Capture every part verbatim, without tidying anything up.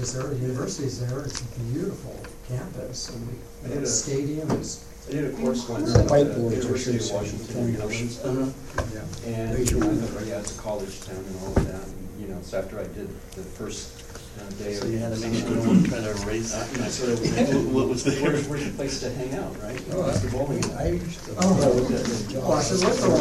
is there, the university's there, it's a beautiful campus, and I the did a- stadium is, I did a course once at the Whiteboards, I University should of say, Washington in pointers. Evanston. yeah. And, you know, I thought, yeah, it's a college town and all of that. And, you know, so after I did the first uh, day So of you had to make summer, sure no one tried to erase uh, you know, sort of, what was there. where's, where's the place to hang out, right? Oh, It's the bowling alley. I used to. Oh. Well, I said, look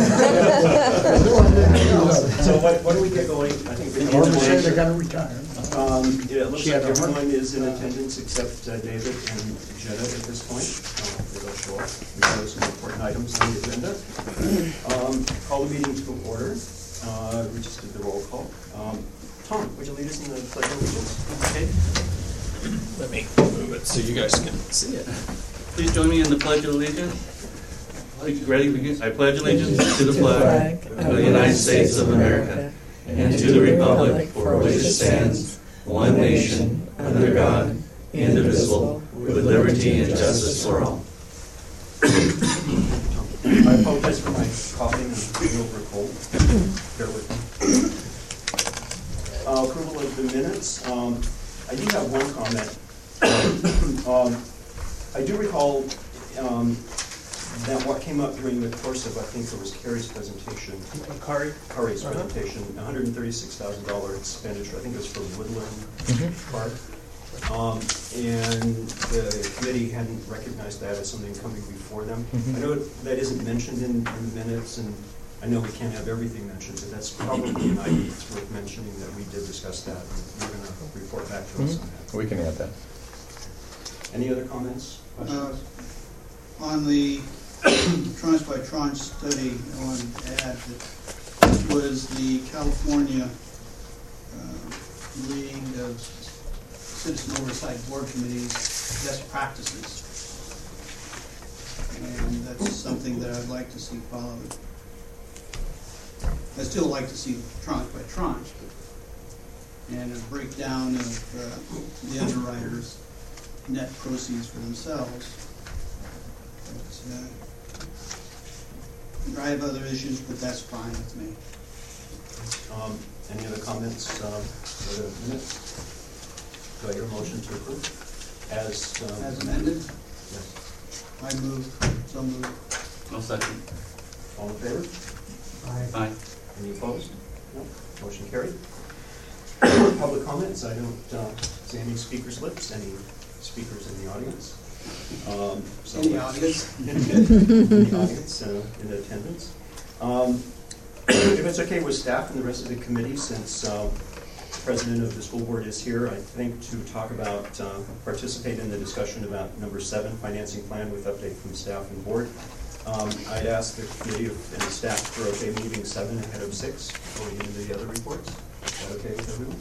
around. So what, what do we get going? I think we Or say need they're to gonna retire. Um, yeah, it looks She like had a heart- everyone is in attendance except uh, David and Jenna at this point. Uh, They will show up. We have some important items on the agenda. Um, Call the meeting to order. Uh, We just did the roll call. Um, Tom, would you lead us in the pledge of allegiance? Okay. Let me move it so you guys can see it. Please join me in the Pledge of Allegiance. Ready? Begin. I pledge allegiance to the flag of the United States of America and to the republic for which it stands, one nation, under God, indivisible, with liberty and justice for all. I apologize for my coughing and being over a cold. Bear with me. Uh, Approval of the minutes. Um, I do have one comment. um, I do recall um, that what came up during the course of, I think it was Carrie's presentation, Kari? Kari's Uh-huh. presentation, one hundred thirty-six thousand dollars expenditure. I think it was for Woodland Park. Um, and the committee hadn't recognized that as something coming before them. Mhm. I know that isn't mentioned in, in the minutes, and I know we can't have everything mentioned, but that's probably an item that's worth mentioning, that we did discuss that, and you're going to report back to us on that. We can add that. Any other comments, Uh, questions? On the tranche by tranche study, I want to add that this was the California uh, League of Citizen Oversight Board Committee's best practices. And that's something that I'd like to see followed. I still like to see tranche by tranche, but, and a breakdown of uh, the underwriters' net proceeds for themselves. But, uh, I have other issues, but that's fine with me. Um, any other comments uh, for the minutes? Do I hear a motion to approve? As, um, As amended, Yes. I move, so move. No second. All in favor? I, Aye. Any opposed? No. Motion carried. Public comments. I don't uh, see any speakers' lips. Any speakers in the audience? Um, so In the audience? in the audience, uh, in attendance. Um, if it's okay with staff and the rest of the committee, since uh, the president of the school board is here, I think to talk about, uh, participate in the discussion about number seven, financing plan with update from staff and board. Um, I'd ask the committee and the staff for okay moving seven ahead of six before we get into the other reports. Is that okay with everyone?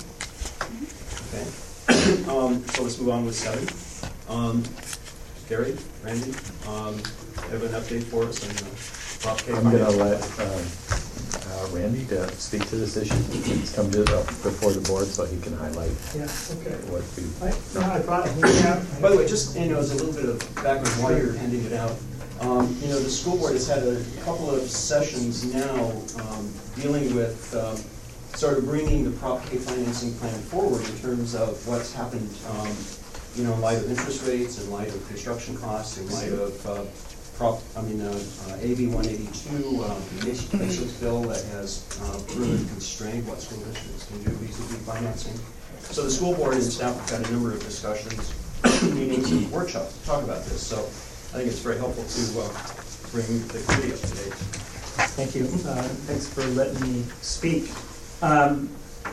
Okay. um, so let's move on with seven. Um, Gary, Randy, um, have an update for us on the Prop K I'm going to finance let plan? um, uh, Randy to speak to this issue. He's come to uh, before the board so he can highlight Yeah, okay. what we. I, no, I brought a handout. By the way, just, you know, as a little bit of background while you're handing it out, um, you know, the school board has had a couple of sessions now um, dealing with um, sort of bringing the Prop K financing plan forward in terms of what's happened, um, you know, in light of interest rates, in light of construction costs, in light of uh, prop, I mean, uh, uh, A B one eighty-two, um, basic bill that has uh, really constrained what school districts can do vis-a-vis financing. So the school board and staff have had a number of discussions, meetings, and workshops to talk about this. So I think it's very helpful to uh, bring the committee up to date. Thank you. Uh, thanks for letting me speak. Um,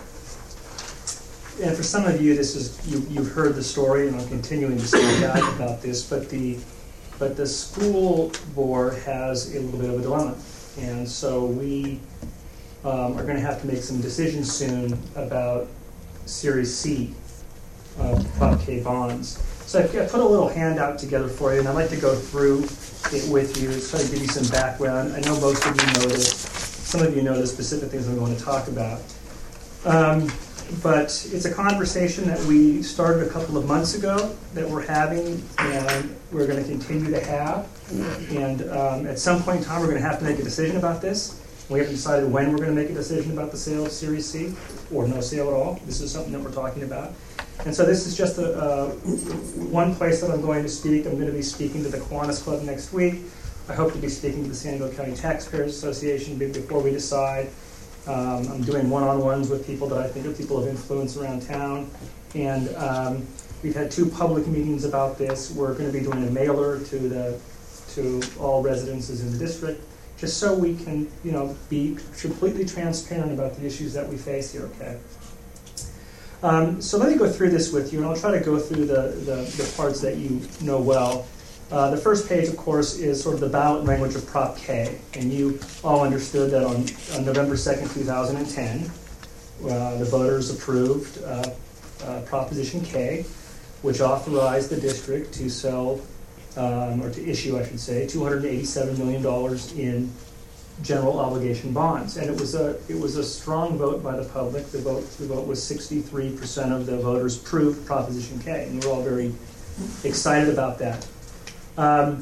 and for some of you, this is you, you've heard the story, and I'm continuing to speak out about this. But the but the school board has a little bit of a dilemma, and so we um, are going to have to make some decisions soon about Series C of Prop K bonds. So I've put a little handout together for you, and I'd like to go through it with you, so I give you some background. I know most of you know this. Some of you know the specific things I'm going to talk about. Um, but it's a conversation that we started a couple of months ago that we're having, and we're going to continue to have. And um, at some point in time, we're going to have to make a decision about this. We haven't decided when we're going to make a decision about the sale of Series C, or no sale at all. This is something that we're talking about. And so this is just a, uh, one place that I'm going to speak. I'm going to be speaking to the Kiwanis Club next week. I hope to be speaking to the San Diego County Taxpayers Association before we decide. Um, I'm doing one-on-ones with people that I think are people of influence around town. And um, we've had two public meetings about this. We're going to be doing a mailer to the to all residences in the district, just so we can, you know, be completely transparent about the issues that we face here, okay? Um, so let me go through this with you, and I'll try to go through the, the, the parts that you know well. Uh, the first page, of course, is sort of the ballot language of Prop K, and you all understood that on, on November second, two thousand ten, uh, the voters approved uh, uh, Proposition K, which authorized the district to sell, um, or to issue, I should say, two hundred eighty-seven million dollars in general obligation bonds, and it was a it was a strong vote by the public. The vote the vote was sixty-three percent of the voters approved Proposition K, and we're all very excited about that. Um,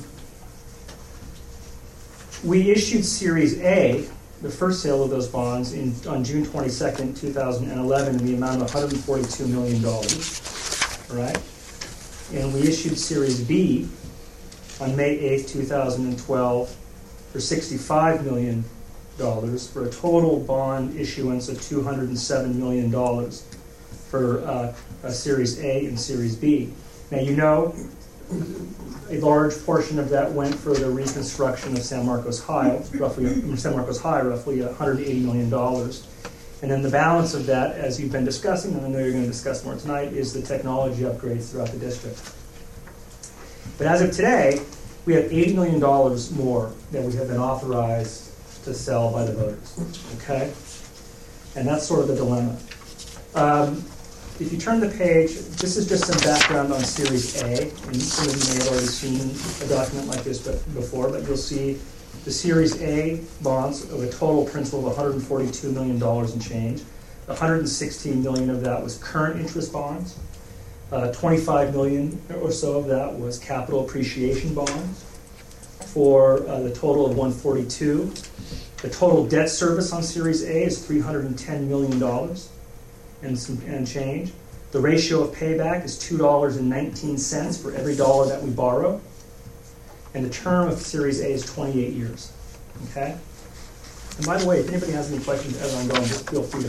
we issued Series A, the first sale of those bonds, in on June twenty-second, two thousand eleven, in the amount of one hundred forty-two million dollars. Right, and we issued Series B on May eighth, two thousand twelve. For sixty-five million dollars, for a total bond issuance of two hundred seven million dollars for uh, a Series A and Series B. Now, you know, a large portion of that went for the reconstruction of San Marcos High, roughly San Marcos High, roughly one hundred eighty million dollars. And then the balance of that, as you've been discussing, and I know you're going to discuss more tonight, is the technology upgrades throughout the district. But as of today, we have eighty million dollars more that we have been authorized to sell by the voters, okay? And that's sort of the dilemma. Um, if you turn the page, this is just some background on Series A, and some of you may have already seen a document like this before, but you'll see the Series A bonds of a total principal of one hundred forty-two million dollars and change. one hundred sixteen million dollars of that was current interest bonds. Uh, twenty-five million dollars or so of that was capital appreciation bonds, for uh, the total of one hundred forty-two. The total debt service on Series A is three hundred ten million dollars and some and change. The ratio of payback is two dollars and nineteen cents for every dollar that we borrow. And the term of Series A is twenty-eight years. Okay? And by the way, if anybody has any questions as I'm going, just feel free to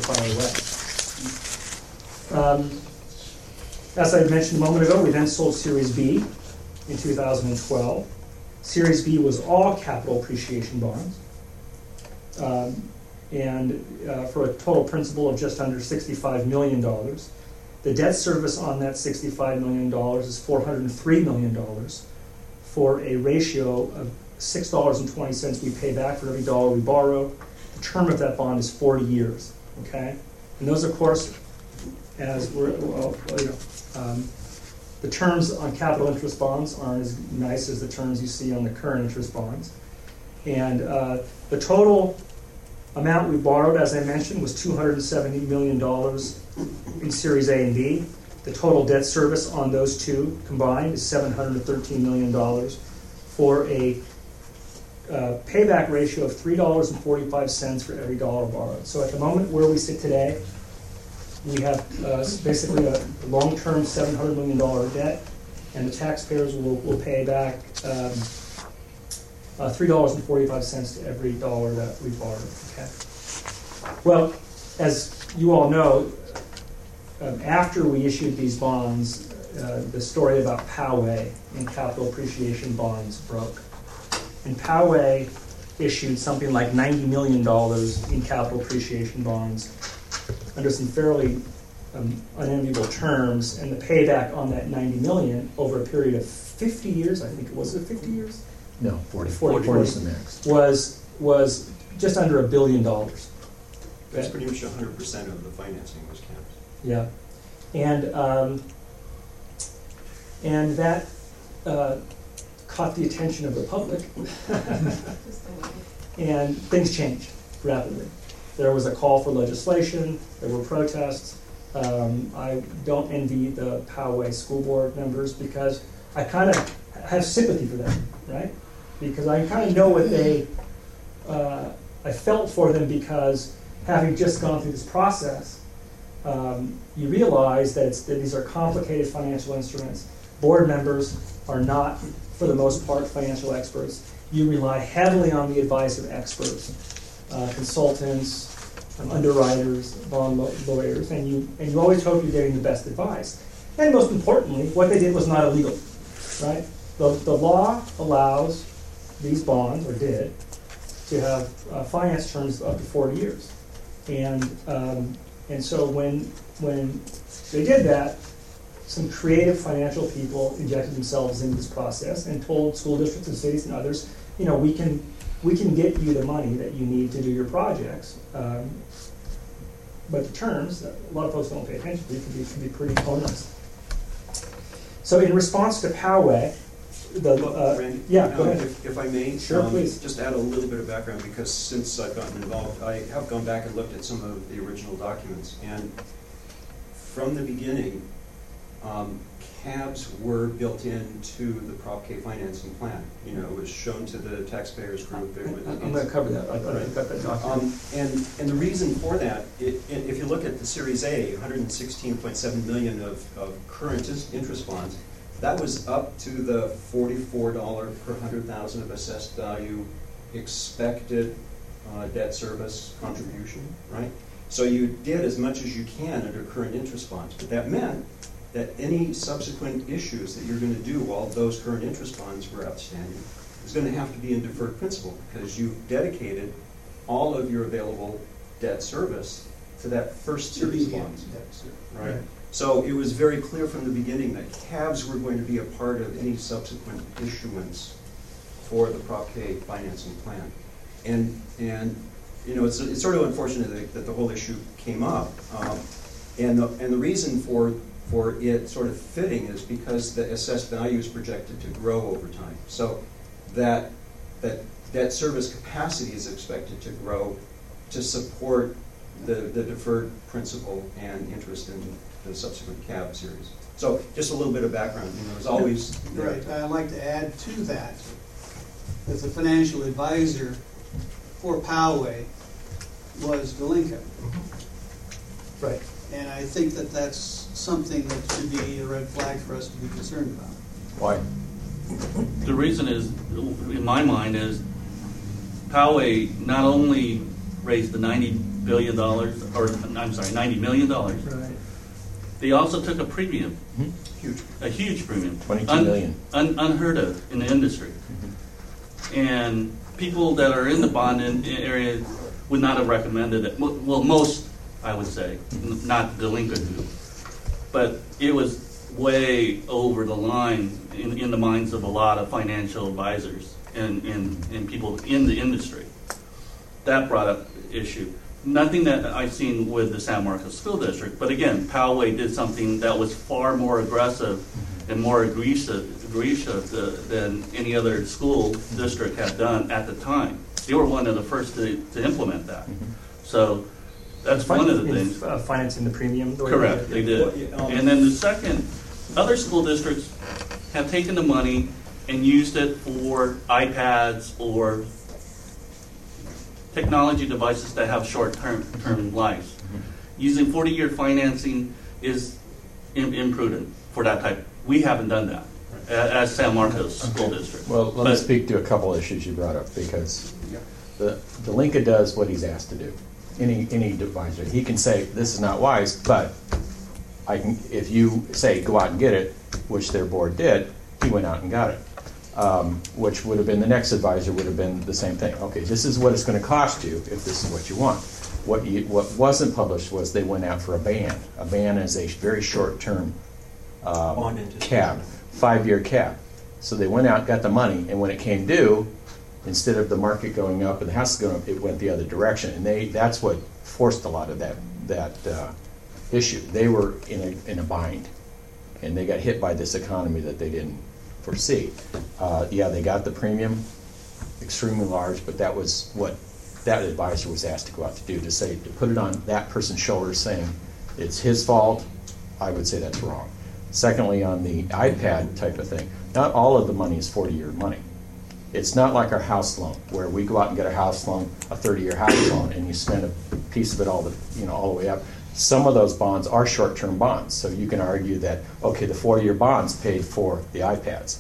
fire away. Um, As I mentioned a moment ago, we then sold Series B in two thousand twelve. Series B was all capital appreciation bonds, um, and uh, for a total principal of just under sixty-five million dollars. The debt service on that sixty-five million dollars is four hundred three million dollars, for a ratio of six dollars and twenty cents we pay back for every dollar we borrow. The term of that bond is forty years, okay? And those, of course, as we're, well, you know, Um, the terms on capital interest bonds aren't as nice as the terms you see on the current interest bonds. And uh, the total amount we borrowed, as I mentioned, was two hundred seventy million dollars in Series A and B. The total debt service on those two combined is seven hundred thirteen million dollars, for a uh, payback ratio of three dollars and forty-five cents for every dollar borrowed. So at the moment where we sit today, we have uh, basically a long-term seven hundred million dollars debt, and the taxpayers will, will pay back um, uh, three dollars and forty-five cents to every dollar that we borrow. Okay. Well, as you all know, um, after we issued these bonds, uh, the story about Poway and capital appreciation bonds broke. And Poway issued something like ninety million dollars in capital appreciation bonds under some fairly um, unenviable terms, and the payback on that ninety million dollars over a period of fifty years, I think it was, it fifty years? No, forty. forty, forty is the max. Was, was just under a billion dollars. That's pretty much one hundred percent of the financing was capped. Yeah. And, um, and that uh, caught the attention of the public, and things changed rapidly. There was a call for legislation, there were protests. Um, I don't envy the Poway school board members, because I kind of have sympathy for them, right? Because I kind of know what they, uh, I felt for them because having just gone through this process, um, you realize that, it's, that these are complicated financial instruments. Board members are not, for the most part, financial experts. You rely heavily on the advice of experts, uh, consultants, um, underwriters, bond lo- lawyers, and you and you always hope you're getting the best advice. And most importantly, what they did was not illegal, right? The, the law allows these bonds, or did, to have uh, finance terms of up to forty years. And um, and so when when they did that, some creative financial people injected themselves into this process and told school districts and cities and others, you know, we can we can get you the money that you need to do your projects. Um, but the terms, a lot of folks don't pay attention to, can be, can be pretty onerous. So in response to Poway, the, uh, Randy, yeah, go um, ahead. If, if I may, Sure, um, please. just add a little bit of background, because since I've gotten involved, I have gone back and looked at some of the original documents, and from the beginning, um, C A Bs were built into the Prop K financing plan. You know, it was shown to the taxpayers group. It was, I'm going to cover that. I've Right. got that document. Um, and, and the reason for that, it, it, if you look at the Series A, one hundred sixteen point seven million of, of current is- interest bonds, that was up to the forty-four dollars per one hundred thousand of assessed value expected uh, debt service contribution, right? So you did as much as you can under current interest bonds, but that meant that any subsequent issues that you're going to do while those current interest bonds were outstanding is going to have to be in deferred principal, because you've dedicated all of your available debt service to that first series of bonds. Right? Right. So it was very clear from the beginning that C A Bs were going to be a part of any subsequent issuance for the Prop K financing plan. And, and you know, it's, it's sort of unfortunate that, that the whole issue came up. Um, and, the, and the reason for for it sort of fitting is because the assessed value is projected to grow over time. So that that debt service capacity is expected to grow to support the, the deferred principal and interest in the subsequent C A B series. So just a little bit of background. You know, there's always Right, I'd like to add to that, that the financial advisor for Poway was Delinka. Right. And I think that that's something that should be a red flag for us to be concerned about. Why? The reason is, in my mind, is Poway not only raised the ninety billion dollars, or I'm sorry, ninety million dollars, Right. they also took a premium, huge. a huge premium. Twenty-two Un- million. Un- unheard of in the industry. And people that are in the bond in, in area would not have recommended it. Mo- Well, most, I would say, n- not delinquent who. But it was way over the line in, in the minds of a lot of financial advisors and, and, and people in the industry. That brought up issue. Nothing that I've seen with the San Marcos School District, but again, Poway did something that was far more aggressive and more aggressive, aggressive to, than any other school district had done at the time. They were one of the first to, to implement that. So that's one of the In, things. Uh, financing the premium. the way Correct, they they did. did. Well, yeah, um, And then the second, other school districts have taken the money and used it for iPads or technology devices that have short-term term lives. Using forty-year financing is im- imprudent for that type. We haven't done that a- as San Marcos School District. Well, let me But- speak to a couple issues you brought up, because Yeah. the Delinka does what he's asked to do. Any any advisor, he can say this is not wise, but I can. If you say go out and get it, which their board did, he went out and got it. Um, which would have been the next advisor would have been the same thing. Okay, this is what it's going to cost you if this is what you want. What you, what wasn't published was they went out for a ban. A ban is a very short term um, Bond interest. cap, five year cap. So they went out, got the money, and when it came due, instead of the market going up and the house going up, it went the other direction. And they that's what forced a lot of that that uh, issue. They were in a in a bind, and they got hit by this economy that they didn't foresee. Uh, yeah, they got the premium, extremely large, but that was what that advisor was asked to go out to do, to say, to put it on that person's shoulders saying it's his fault. I would say that's wrong. Secondly, on the iPad type of thing, not all of the money is forty-year money. It's not like our house loan, where we go out and get a house loan, a thirty-year house loan, and you spend a piece of it all the, you know, all the way up. Some of those bonds are short-term bonds, so you can argue that, okay, the forty-year bonds paid for the iPads.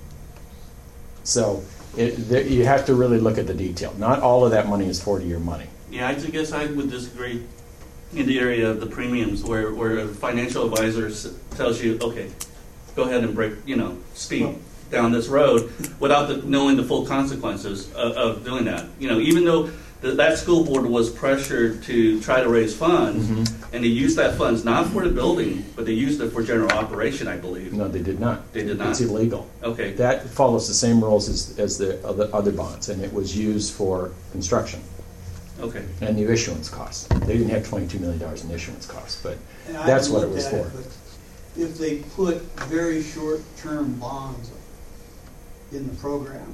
So it, the, you have to really look at the detail. Not all of that money is forty-year money. Yeah, I guess I would disagree in the area of the premiums, where, where a financial advisor s- tells you, okay, go ahead and break, you know, speed down this road without the, knowing the full consequences of, of doing that. You know, even though the, that school board was pressured to try to raise funds, mm-hmm. and they used that funds not for the building, but they used it for general operation, I believe. No, they did not. They did not. It's illegal. Okay. That follows the same rules as, as the other, other bonds, and it was used for construction. Okay. And the issuance costs. They didn't have twenty-two million dollars in issuance costs, but And I that's what it looked was at for. but If they put very short-term bonds in the program,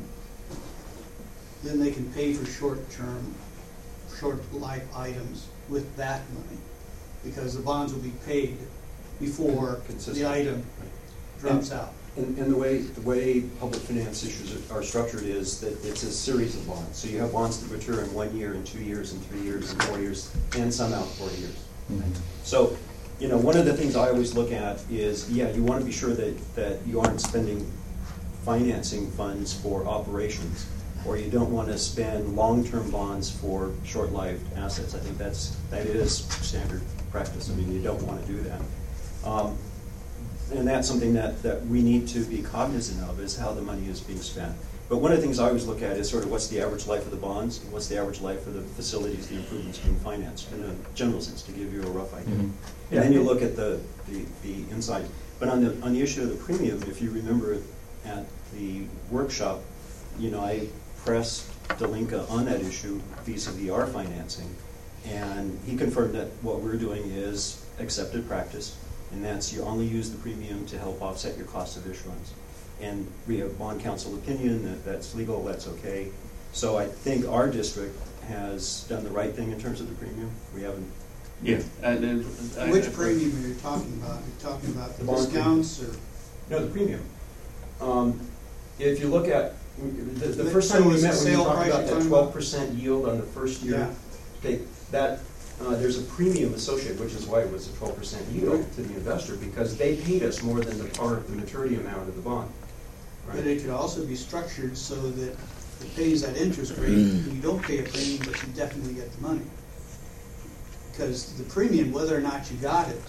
then they can pay for short-term, short-life items with that money, because the bonds will be paid before the Consistent. item drops out. And, and the way the way public finance issues are, are structured is that it's a series of bonds. So you have bonds that mature in one year, and two years, and three years, and four years, and some out forty years. Mm-hmm. So, you know, one of the things I always look at is, yeah, you want to be sure that, that you aren't spending financing funds for operations, or you don't want to spend long-term bonds for short-lived assets. I think that's that is standard practice. I mean, you don't want to do that. Um, And that's something that, that we need to be cognizant of, is how the money is being spent. But one of the things I always look at is sort of what's the average life of the bonds, and what's the average life of the facilities, the improvements being financed, in a general sense, to give you a rough idea. Mhm. And then you look at the, the, the inside. But on the, on the issue of the premium, if you remember at the workshop, you know, I pressed Delinka on that issue vis-a-vis our financing, and he confirmed that what we're doing is accepted practice. And that's, you only use the premium to help offset your cost of issuance. And we have bond counsel opinion that that's legal, that's okay. So I think our district has done the right thing in terms of the premium. We haven't. Yeah. And then, I, Which I, premium are you talking about? Are you talking about the The bond discounts or? No, the premium. Um, if you look at, the, the The- first so time we is the met, when we sale talked price about you're that talking twelve about? percent yield on the first year. Yeah. Okay, that, uh, there's a premium associated, which is why it was a twelve percent yield Right. to the investor, because they paid us more than the par, the maturity amount of the bond. But Right? it could also be structured so that it pays that interest rate, and you don't pay a premium, but you definitely get the money. Because the premium, whether or not you got it,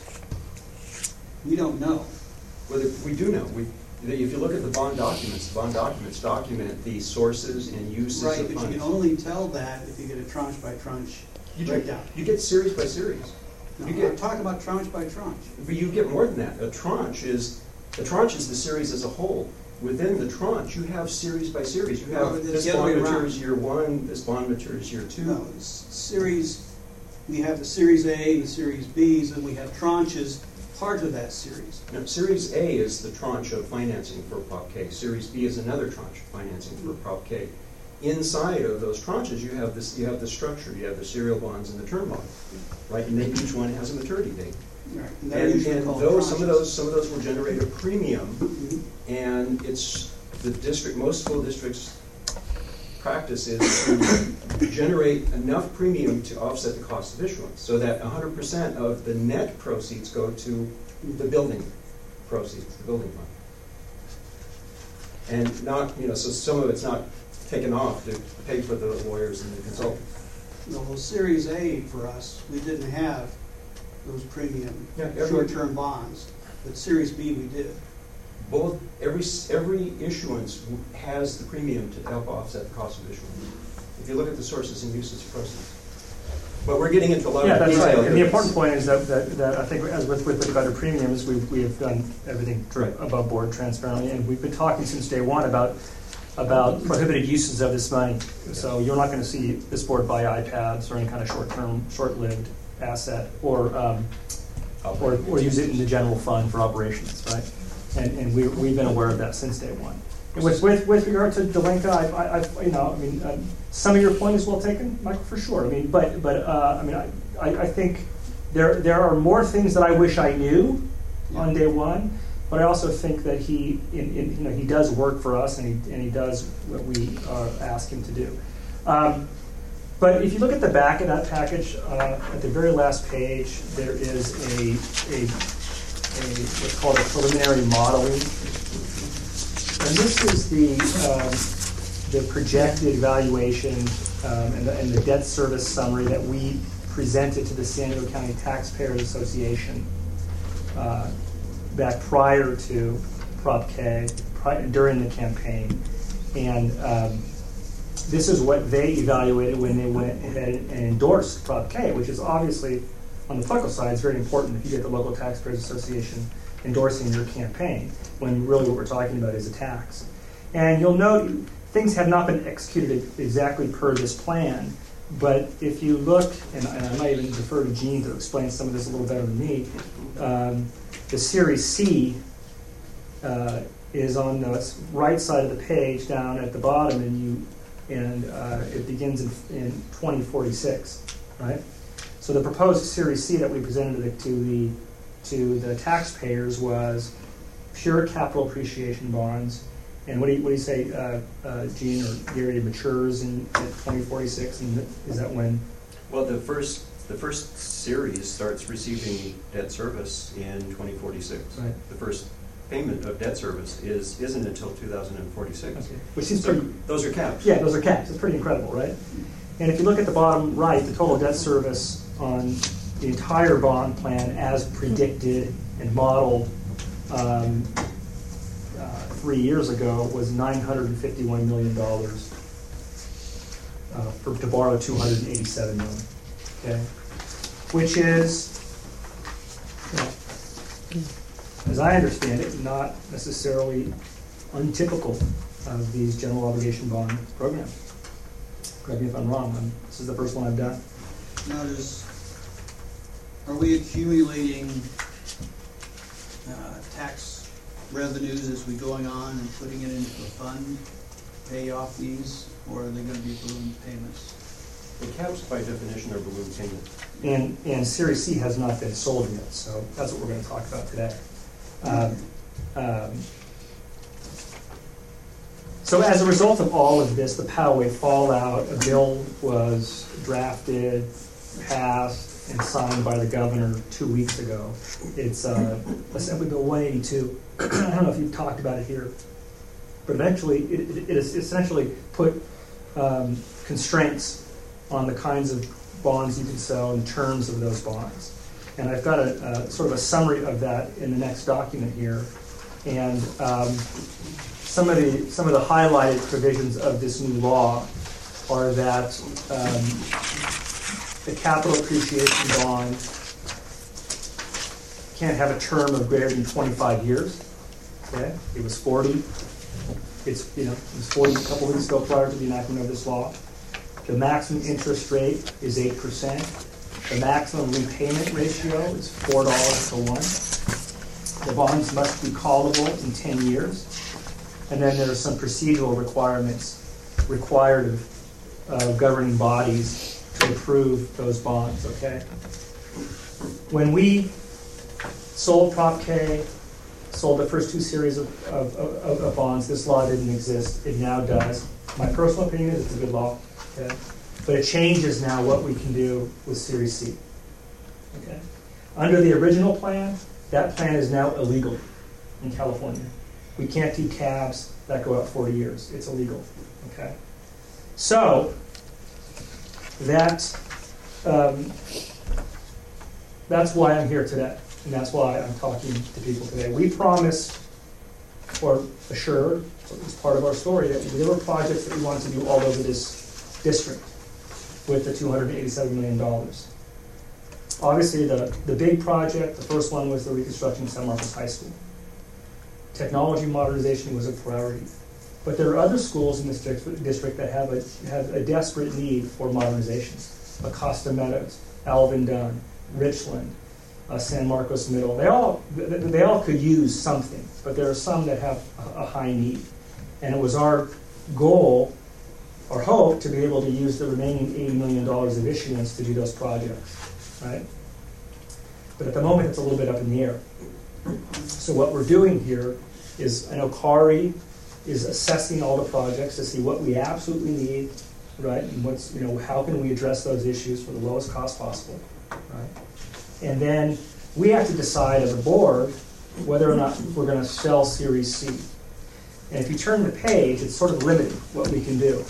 we don't know. Well, the- we do know, we, if you look at the bond documents, the bond documents document the sources and uses Right, of but you funds. can only tell that if you get a tranche by tranche You do- breakdown. You get series by series. No, You I'm get, talking about tranche by tranche. but you get more than that. A tranche is, a tranche is the series as a whole. Within the tranche, you have series by series. You No, have, it's this the other bond way around. matures year one, this bond matures year two. No, it's series, we have the Series A, the Series Bs, and we have tranches, part of that series. Now, Series A is the tranche of financing for Prop K. Series B is another tranche of financing for Prop K. Inside of those tranches, you have this, you have the structure. You have the serial bonds and the term bond, right? And then each one has a maturity date. Right, and they're And, usually and called those, some of tranches. those, some of those will generate a premium, Mhm. and it's the district. Most school districts' practice is to generate enough premium to offset the cost of issuance, so that one hundred percent of the net proceeds go to the building proceeds, the building fund, and not, you know, so some of it's not taken off to pay for the lawyers and the consultants. No, well, Series A for us, we didn't have those premium Yeah, every- short-term bonds, but Series B we did. Both, every, every issuance has the premium to help offset the cost of issuance. If you look at the sources and uses of proceeds. But we're getting into a lot Yeah, of that's detail right. here. And the important point is that, that, that I think as with, with the better premiums, we we have done everything Right. above board transparently, and we've been talking since day one about about prohibited uses of this money. So you're not going to see this board buy iPads or any kind of short-term, short-lived asset, or um, or, or use it in the general fund for operations, right? And and we we've been aware of that since day one. And with with with regard to Delinka, I, I, I you know I mean uh, some of your point is well taken, Michael, for sure. I mean, but but uh, I mean I, I I think there there are more things that I wish I knew on day one, but I also think that he, in, in, you know, he does work for us, and he and he does what we uh, ask him to do. Um, but if you look at the back of that package, uh, at the very last page, there is a, a, a what's called a preliminary modeling, and this is the um, the projected valuation um, and, the, and the debt service summary that we presented to the San Diego County Taxpayers Association uh, back prior to Prop K, pri- during the campaign. And um, this is what they evaluated when they went ahead and endorsed Prop K, which is obviously, on the political side, it's very important if you get the local Taxpayers Association endorsing your campaign, when really what we're talking about is a tax. And you'll note things have not been executed exactly per this plan, but if you look, and, and I might even defer to Gene to explain some of this a little better than me, um, the Series C uh, is on the right side of the page down at the bottom, and you and uh, it begins in, in twenty forty-six, right? So the proposed Series C that we presented to the, to the to the taxpayers was pure capital appreciation bonds. And what do you, what do you say, uh, uh, Gene or Gary, matures in at twenty forty-six, and is that when? Well, the first the first series starts receiving debt service in twenty forty-six. Right. The first payment of debt service is isn't until two thousand forty-six. Okay. Which seems So pretty. those are caps. Yeah, those are caps. It's pretty incredible, right? And if you look at the bottom right, the total debt service on the entire bond plan, as predicted and modeled um, uh, three years ago, was nine hundred fifty-one million dollars uh, for, to borrow two hundred eighty-seven million dollars. Okay, which is, you know, as I understand it, not necessarily untypical of these general obligation bond programs. Correct me if I'm wrong. I'm, this is the first one I've done. Now, does, are we accumulating uh, tax revenues as we're going on and putting it into a fund, pay off these, or are they going to be balloon payments? The caps, by definition, are balloon payments. And, and Series C has not been sold yet, so that's what we're going to talk about today. Um, um, so as a result of all of this, the Poway fallout, a bill was drafted, passed, and signed by the governor two weeks ago. It's uh, Assembly Bill one eighty-two. I don't know if you've talked about it here, but eventually it, it, it is essentially put um, constraints on the kinds of bonds you can sell and terms of those bonds. And I've got a, a sort of a summary of that in the next document here. And um, some of the some of the highlighted provisions of this new law are that um, the capital appreciation bond can't have a term of greater than twenty-five years. Okay, it was forty. It's you know it was forty a couple weeks ago prior to the enactment of this law. The maximum interest rate is eight percent. The maximum repayment ratio is four dollars to one. The bonds must be callable in ten years. And then there are some procedural requirements required of uh, governing bodies to approve those bonds, okay? When we sold Prop K, sold the first two series of, of, of, of bonds, this law didn't exist. It now does. My personal opinion is it's a good law. Okay. But it changes now what we can do with Series C. Okay. Under the original plan, that plan is now illegal in California. We can't do cabs that go out forty years. It's illegal. Okay. So that um, that's why I'm here today, and that's why I'm talking to people today. We promised, or assured, as part of our story, that there were projects that we wanted to do all over this district with the two hundred eighty-seven million dollars. Obviously, the, the big project, the first one was the reconstruction of San Marcos High School. Technology modernization was a priority. But there are other schools in this district that have a, have a desperate need for modernization. Acosta Meadows, Alvin Dunn, Richland, uh, San Marcos Middle. They all, they all could use something, but there are some that have a, a high need. And it was our goal or hope to be able to use the remaining eighty million dollars of issuance to do those projects, right? But at the moment, it's a little bit up in the air. So what we're doing here is, I know Kari is assessing all the projects to see what we absolutely need, right? And what's, you know, how can we address those issues for the lowest cost possible, right? And then we have to decide as a board whether or not we're going to sell Series C. And if you turn the page, it's sort of limited what we can do.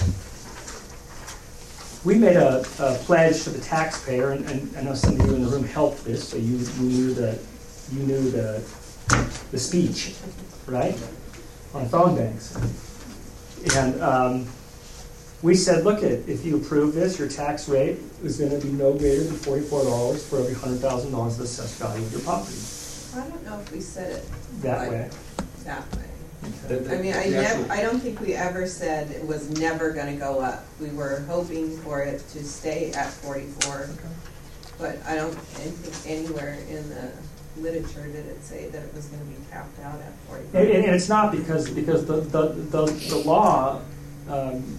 We made a, a pledge to the taxpayer, and, and I know some of you in the room helped this, so you, you knew the you knew the the speech, right, on phone banks. And um, we said, look, at if you approve this, your tax rate is going to be no greater than forty-four dollars for every one hundred thousand dollars of assessed value of your property. I don't know if we said it That like way. That way. The- the- I mean, I the actual- never, I don't think we ever said it was never gonna go up. We were hoping for it to stay at forty-four. But I don't think anywhere in the literature did it say that it was gonna be capped out at forty-four. And, and it's not because because the the, the, the law um,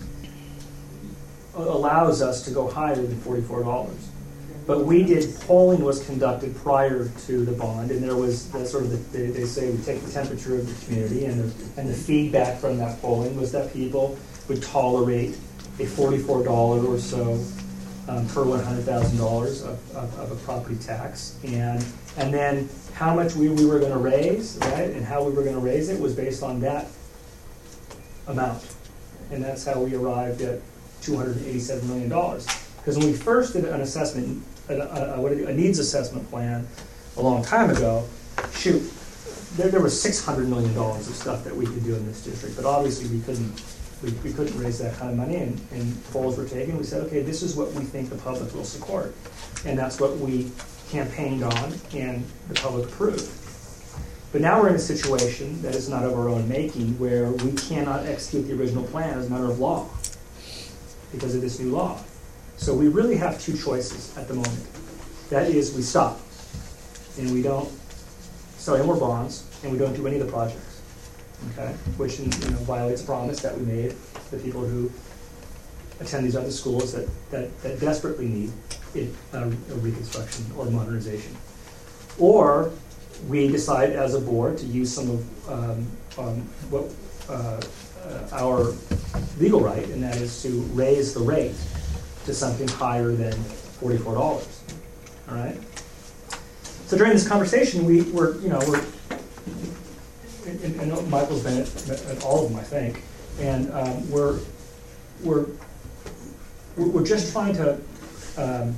allows us to go higher than forty-four dollars. But we did, polling was conducted prior to the bond, and there was the sort of, the, they, they say we take the temperature of the community, and the, and the feedback from that polling was that people would tolerate a forty-four dollars or so um, per one hundred thousand dollars of, of, of a property tax. And, and then how much we, we were going to raise, right, and how we were going to raise it was based on that amount. And that's how we arrived at two hundred eighty-seven million dollars. Because when we first did an assessment, a, a, a needs assessment plan a long time ago, shoot, there, there was six hundred million dollars of stuff that we could do in this district, but obviously we couldn't we, we couldn't raise that kind of money, and, and polls were taken. We said, okay, this is what we think the public will support, and that's what we campaigned on, and the public approved. But now we're in a situation that is not of our own making, where we cannot execute the original plan as a matter of law because of this new law. So we really have two choices at the moment. That is, we stop, and we don't sell any more bonds, and we don't do any of the projects, okay? Which, you know, violates a promise that we made to the people who attend these other schools that, that, that desperately need it, uh, a reconstruction or modernization. Or we decide as a board to use some of um, um, what uh, uh, our legal right, and that is to raise the rate to something higher than forty-four dollars. All right. So during this conversation, we were, you know, we're, and, and Michael's been at, at all of them, I think, and um, we're we're we're just trying to, um,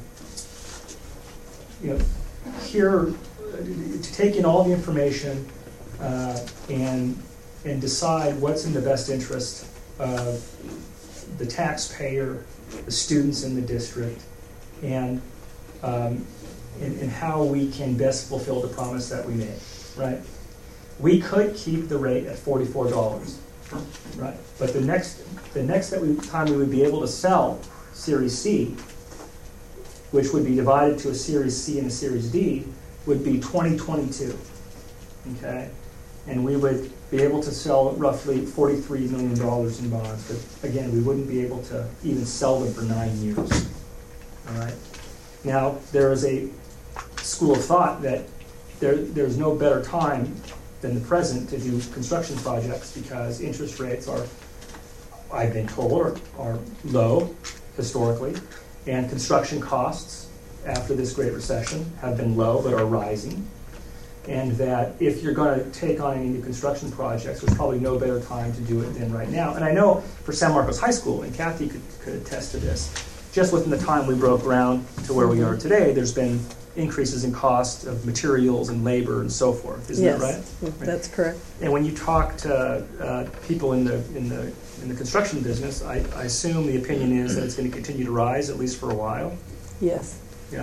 you know, hear, to take in all the information uh, and and decide what's in the best interest of the taxpayer, the students in the district, and, um, and and how we can best fulfill the promise that we made, right? We could keep the rate at forty-four dollars, right? But the next the next that we, time we would be able to sell Series C, which would be divided to a Series C and a Series D, would be twenty twenty-two, okay? And we would be able to sell roughly forty-three million dollars in bonds, but again, we wouldn't be able to even sell them for nine years. All right. Now, there is a school of thought that there, there's no better time than the present to do construction projects because interest rates are, I've been told, are, are low historically, and construction costs after this Great Recession have been low but are rising. And that if you're going to take on any new construction projects, there's probably no better time to do it than right now. And I know for San Marcos High School, and Kathy could, could attest to this, just within the time we broke ground to where we are today, there's been increases in cost of materials and labor and so forth. Isn't yes, that right? That's correct. And when you talk to uh, people in the in the in the construction business, I, I assume the opinion is that it's going to continue to rise at least for a while. Yes. Yeah.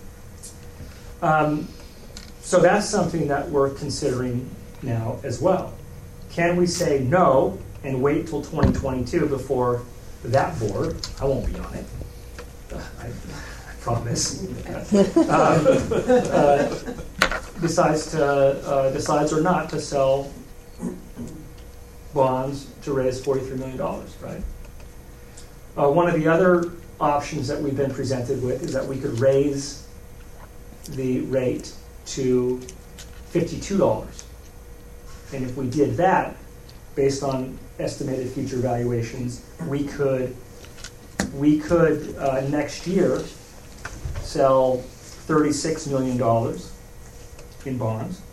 Um, So that's something that we're considering now as well. Can we say no and wait till twenty twenty-two before that board, I won't be on it, I, I promise, um, uh, decides to uh, decides or not to sell bonds to raise forty-three million dollars, right? Uh, one of the other options that we've been presented with is that we could raise the rate to fifty-two dollars And if we did that, based on estimated future valuations, we could, we could uh, next year sell thirty-six million dollars in bonds.